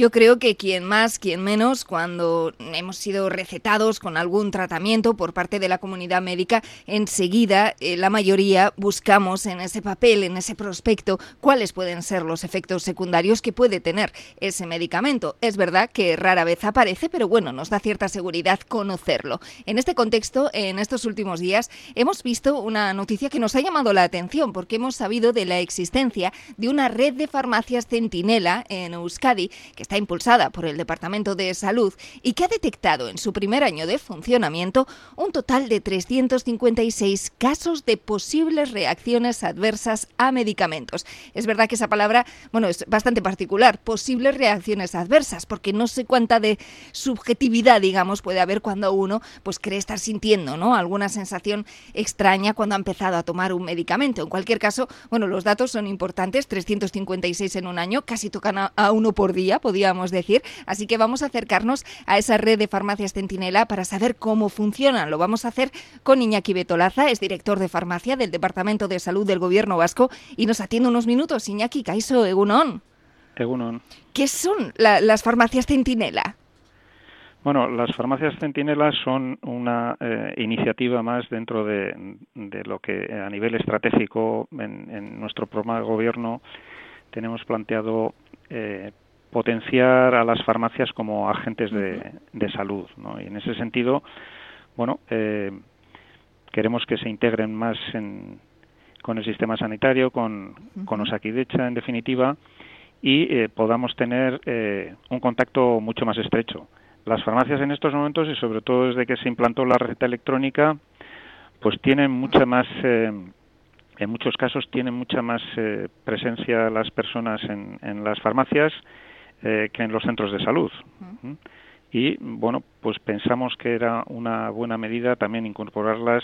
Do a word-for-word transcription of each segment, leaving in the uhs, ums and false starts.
Yo creo que quien más, quien menos, cuando hemos sido recetados con algún tratamiento por parte de la comunidad médica, enseguida eh, la mayoría buscamos en ese papel, en ese prospecto, cuáles pueden ser los efectos secundarios que puede tener ese medicamento. Es verdad que rara vez aparece, pero bueno, nos da cierta seguridad conocerlo. En este contexto, en estos últimos días, hemos visto una noticia que nos ha llamado la atención porque hemos sabido de la existencia de una red de farmacias centinela en Euskadi que está impulsada por el Departamento de Salud y que ha detectado en su primer año de funcionamiento un total de trescientos cincuenta y seis casos de posibles reacciones adversas a medicamentos. Es verdad que esa palabra, bueno, es bastante particular, posibles reacciones adversas, porque no sé cuánta de subjetividad, digamos, puede haber cuando uno pues cree estar sintiendo, ¿no?, alguna sensación extraña cuando ha empezado a tomar un medicamento. En cualquier caso, bueno, los datos son importantes, trescientos cincuenta y seis en un año, casi tocan a, a uno por día, podríamos decir, así que vamos a acercarnos a esa red de farmacias centinela para saber cómo funcionan. Lo vamos a hacer con Iñaki Betolaza, es director de farmacia del Departamento de Salud del Gobierno Vasco y nos atiende unos minutos. Iñaki, kaixo, egunon. Egunon. ¿Qué son la, las farmacias centinela? Bueno, las farmacias centinelas son una eh, iniciativa más dentro de, de lo que a nivel estratégico en, en nuestro programa de gobierno tenemos planteado eh, potenciar a las farmacias como agentes de, de salud, ¿no? Y en ese sentido, bueno, eh, queremos que se integren más en, con el sistema sanitario, con, uh-huh. con Osakidetza, en definitiva, y eh, podamos tener eh, un contacto mucho más estrecho. Las farmacias en estos momentos, y sobre todo desde que se implantó la receta electrónica, pues tienen mucha más, eh, en muchos casos tienen mucha más eh, presencia las personas en, en las farmacias eh, que en los centros de salud. Uh-huh. Y bueno, pues pensamos que era una buena medida también incorporarlas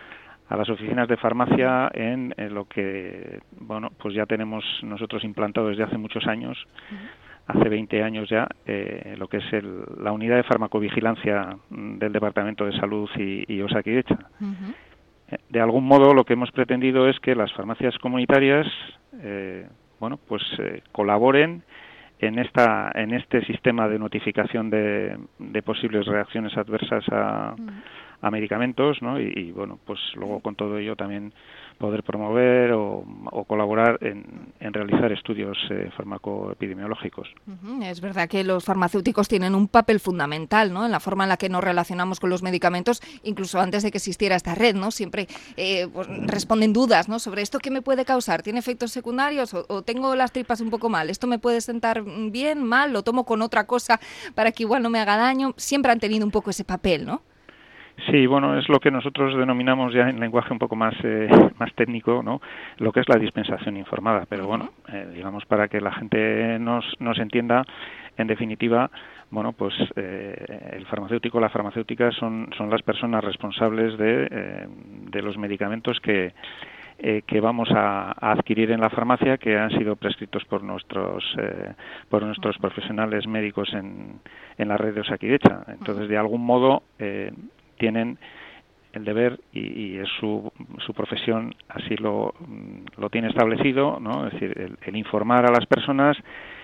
a las oficinas de farmacia en, en lo que, bueno, pues ya tenemos nosotros implantado desde hace muchos años. Uh-huh. Hace veinte años ya, eh, lo que es el, la unidad de farmacovigilancia del Departamento de Salud y, y Osakidetza. Uh-huh. Eh, de algún modo lo que hemos pretendido es que las farmacias comunitarias, eh, bueno, pues eh, colaboren en esta en este sistema de notificación de, de posibles reacciones adversas a, uh-huh. a medicamentos, ¿no? Y, y bueno, pues luego con todo ello también poder promover o, o colaborar en, en realizar estudios eh, farmacoepidemiológicos. Uh-huh. Es verdad que los farmacéuticos tienen un papel fundamental, ¿no?, en la forma en la que nos relacionamos con los medicamentos, incluso antes de que existiera esta red, ¿no? Siempre eh, pues, responden dudas, ¿no?, sobre esto, ¿qué me puede causar? ¿Tiene efectos secundarios? O, o tengo las tripas un poco mal. ¿Esto me puede sentar bien, mal? ¿Lo tomo con otra cosa para que igual no me haga daño? Siempre han tenido un poco ese papel, ¿no? Sí, bueno, es lo que nosotros denominamos ya en lenguaje un poco más eh, más técnico, ¿no?, lo que es la dispensación informada. Pero bueno, eh, digamos, para que la gente nos, nos entienda, en definitiva, bueno, pues eh, el farmacéutico, la farmacéutica son, son las personas responsables de, eh, de los medicamentos que eh, que vamos a, a adquirir en la farmacia, que han sido prescritos por nuestros eh, por nuestros profesionales médicos en, en la red de Osakidetza. Entonces, de algún modo, eh, tienen el deber y, y es su, su profesión, así lo, lo tiene establecido, ¿no? Es decir, el, el informar a las personas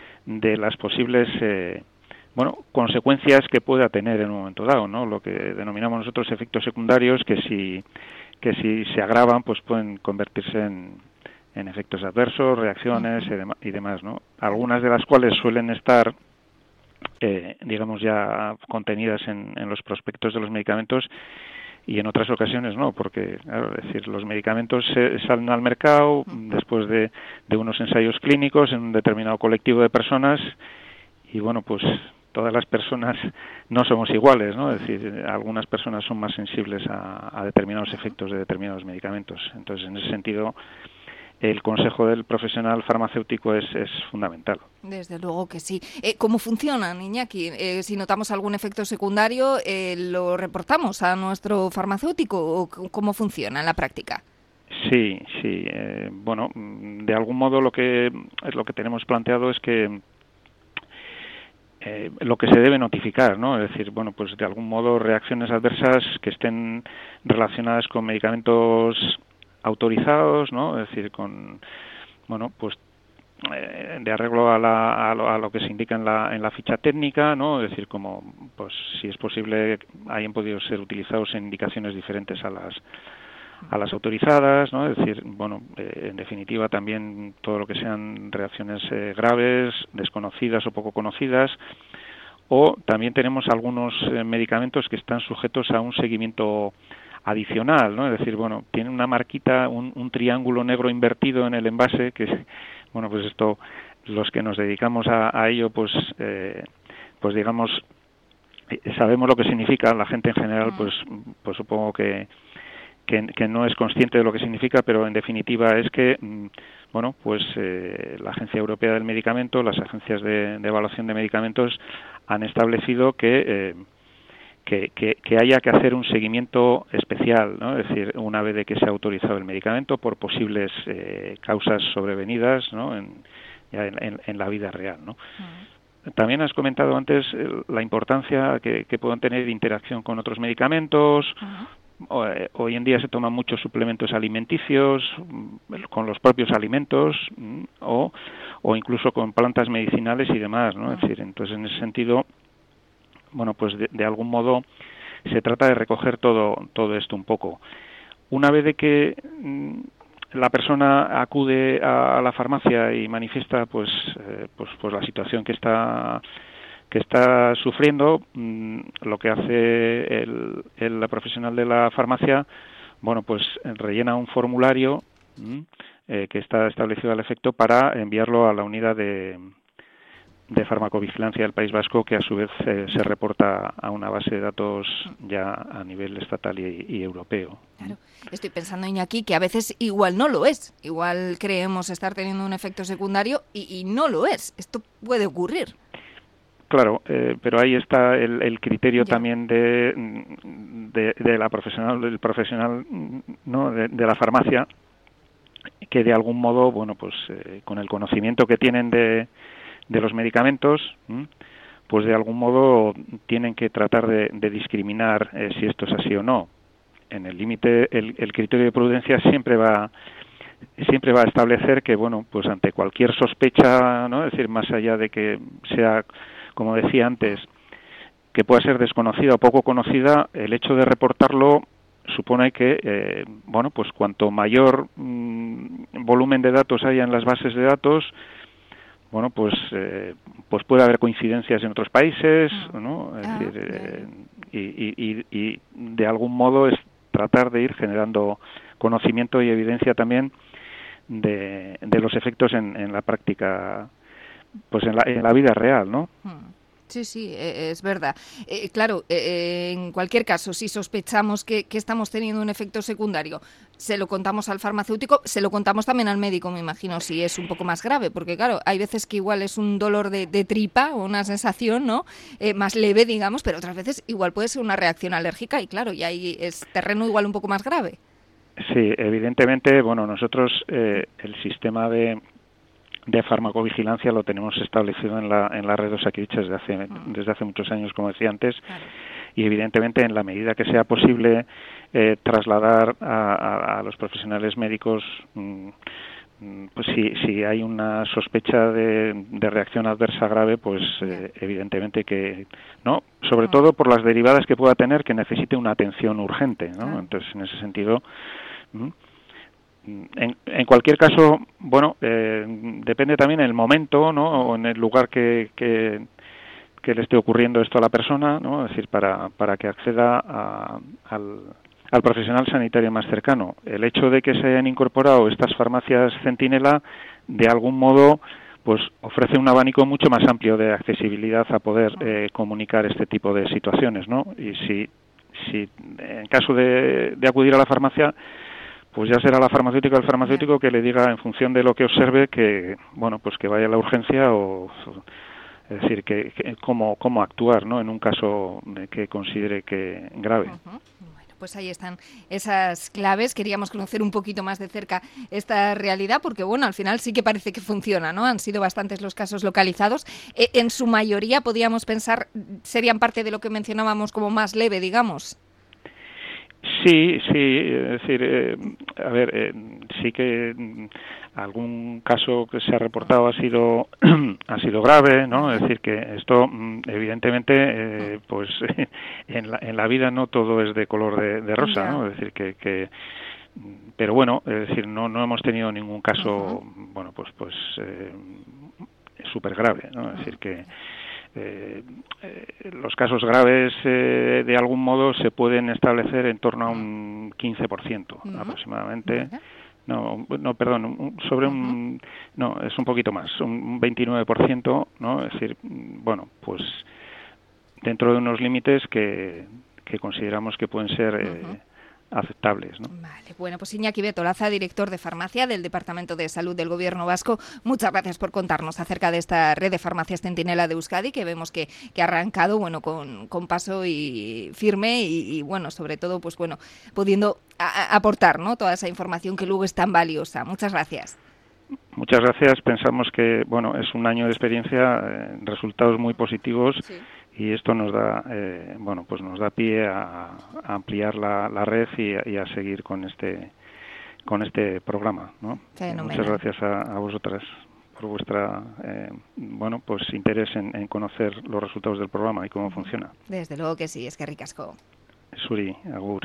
de las posibles eh, bueno, consecuencias que pueda tener en un momento dado, ¿no? Lo que denominamos nosotros efectos secundarios, que si que si se agravan, pues pueden convertirse en, en efectos adversos, reacciones y, dem- y demás, ¿no? Algunas de las cuales suelen estar Eh, digamos ya contenidas en, en los prospectos de los medicamentos, y en otras ocasiones no, porque claro, es decir, los medicamentos se, salen al mercado uh-huh. después de, de unos ensayos clínicos en un determinado colectivo de personas, y bueno, pues todas las personas no somos iguales, ¿no? Es decir, algunas personas son más sensibles a, a determinados efectos de determinados medicamentos. Entonces, en ese sentido, el consejo del profesional farmacéutico es, es fundamental. Desde luego que sí. Eh, ¿Cómo funcionan, Iñaki? Eh, si notamos algún efecto secundario, eh, ¿lo reportamos a nuestro farmacéutico o cómo funciona en la práctica? Sí, sí. Eh, bueno, de algún modo lo que lo que tenemos planteado es que eh, lo que se debe notificar, ¿no? Es decir, bueno, pues de algún modo reacciones adversas que estén relacionadas con medicamentos autorizados, ¿no? Es decir, con, bueno, pues eh, de arreglo a, la, a, lo, a lo que se indica en la, en la ficha técnica, ¿no? Es decir, como pues si es posible hayan podido ser utilizados en indicaciones diferentes a las a las autorizadas, ¿no? Es decir, bueno, eh, en definitiva también todo lo que sean reacciones eh, graves, desconocidas o poco conocidas, o también tenemos algunos eh, medicamentos que están sujetos a un seguimiento adicional, ¿no? Es decir, bueno, tiene una marquita, un, un triángulo negro invertido en el envase, que, bueno, pues esto, los que nos dedicamos a, a ello, pues, eh, pues digamos, sabemos lo que significa. La gente en general, pues, pues supongo que Que, que no es consciente de lo que significa, pero en definitiva es que, bueno, pues eh, la Agencia Europea del Medicamento, las agencias de, de evaluación de medicamentos han establecido que, eh, que, que, que haya que hacer un seguimiento especial, ¿no? Es decir, una vez de que se ha autorizado el medicamento por posibles eh, causas sobrevenidas, ¿no? En, ya en, en, en la vida real, ¿no? Uh-huh. También has comentado antes eh, la importancia que, que puedan tener de interacción con otros medicamentos. Uh-huh. Hoy en día se toman muchos suplementos alimenticios con los propios alimentos o, o incluso con plantas medicinales y demás, ¿no? Es decir, entonces en ese sentido, bueno, pues de, de algún modo se trata de recoger todo todo esto un poco. Una vez de que la persona acude a, a la farmacia y manifiesta pues eh, pues pues la situación que está que está sufriendo, mmm, lo que hace el, el la profesional de la farmacia, bueno, pues rellena un formulario mmm, eh, que está establecido al efecto para enviarlo a la unidad de, de farmacovigilancia del País Vasco, que a su vez eh, se reporta a una base de datos ya a nivel estatal y, y europeo. Claro. Estoy pensando, Iñaki, que a veces igual no lo es. Igual creemos estar teniendo un efecto secundario y, y no lo es. Esto puede ocurrir. Claro, eh, pero ahí está el, el criterio ya. también de, de, de la profesional, del profesional, ¿no? de, de la farmacia, que de algún modo, bueno, pues eh, con el conocimiento que tienen de, de los medicamentos, ¿m? pues de algún modo tienen que tratar de, de discriminar eh, si esto es así o no. En el límite, el, el criterio de prudencia siempre va siempre va a establecer que, bueno, pues ante cualquier sospecha, ¿no? Es decir, más allá de que sea, como decía antes, que pueda ser desconocida o poco conocida, el hecho de reportarlo supone que, eh, bueno, pues cuanto mayor mmm, volumen de datos haya en las bases de datos, bueno, pues eh, pues puede haber coincidencias en otros países, ¿no? Es ah, decir, eh, y, y, y de algún modo es tratar de ir generando conocimiento y evidencia también de, de los efectos en, en la práctica, pues en la, en la vida real, ¿no? Sí, sí, es verdad. Eh, claro, eh, en cualquier caso, si sospechamos que, que estamos teniendo un efecto secundario, se lo contamos al farmacéutico, se lo contamos también al médico, me imagino, si es un poco más grave, porque claro, hay veces que igual es un dolor de, de tripa o una sensación, ¿no? Eh, más leve, digamos, pero otras veces igual puede ser una reacción alérgica y claro, y ahí es terreno igual un poco más grave. Sí, evidentemente, bueno, nosotros eh, el sistema de de farmacovigilancia lo tenemos establecido en la en la red de Osakidetza desde hace uh-huh. desde hace muchos años, como decía antes, claro. Y evidentemente en la medida que sea posible eh, trasladar a, a, a los profesionales médicos, mmm, pues si si hay una sospecha de, de reacción adversa grave, pues eh, evidentemente que no, sobre uh-huh. todo por las derivadas que pueda tener, que necesite una atención urgente, ¿no? Uh-huh. Entonces en ese sentido. Mmm, En, en cualquier caso, bueno, eh, depende también el momento, ¿no? O en el lugar que, que, que le esté ocurriendo esto a la persona, ¿no? Es decir, para, para que acceda a, al, al profesional sanitario más cercano. El hecho de que se hayan incorporado estas farmacias Centinela, de algún modo, pues ofrece un abanico mucho más amplio de accesibilidad a poder eh, comunicar este tipo de situaciones, ¿no? Y si, si en caso de, de acudir a la farmacia, pues ya será la farmacéutica o el farmacéutico que le diga, en función de lo que observe, que bueno, pues que vaya a la urgencia o, es decir, que, que cómo cómo actuar, ¿no? En un caso que considere que grave. Uh-huh. Bueno, pues ahí están esas claves. Queríamos conocer un poquito más de cerca esta realidad, porque bueno, al final sí que parece que funciona, ¿no? Han sido bastantes los casos localizados. Eh, en su mayoría, podríamos pensar, serían parte de lo que mencionábamos como más leve, digamos. Sí, sí, es decir, eh, a ver, eh, sí que mm, algún caso que se ha reportado ha sido ha sido grave, ¿no? Es decir, que esto, mm, evidentemente, eh, pues en la, en la vida no todo es de color de, de rosa, Ya. ¿no? Es decir, que, que pero bueno, es decir, no no hemos tenido ningún caso, Ujú. bueno, pues pues eh, súper grave, ¿no? Es decir, que Eh, eh, los casos graves eh, de algún modo se pueden establecer en torno a un quince por ciento Mm. aproximadamente. Vale. No, no, perdón, un- sobre Ujú. un, no, es un poquito más, un veintinueve por ciento, ¿no? Es decir, bueno, pues dentro de unos límites que, que consideramos que pueden ser Ujú. eh, aceptables, ¿no? Vale, bueno, pues Iñaki Betolaza, director de farmacia del Departamento de Salud del Gobierno Vasco, muchas gracias por contarnos acerca de esta red de farmacias Centinela de Euskadi, que vemos que, que ha arrancado, bueno, con, con paso y firme y, y, bueno, sobre todo, pues bueno, pudiendo a, a aportar, ¿no?, toda esa información que luego es tan valiosa. Muchas gracias. Muchas gracias. Pensamos que, bueno, es un año de experiencia, eh, resultados muy positivos. Sí. Y esto nos da, eh, bueno, pues nos da pie a, a ampliar la, la red y a, y a seguir con este con este programa, ¿no? Eh, muchas gracias a, a vosotras por vuestra, eh, bueno, pues interés en, en conocer los resultados del programa y cómo funciona. Desde luego que sí, es que ricasco. Suri, agur.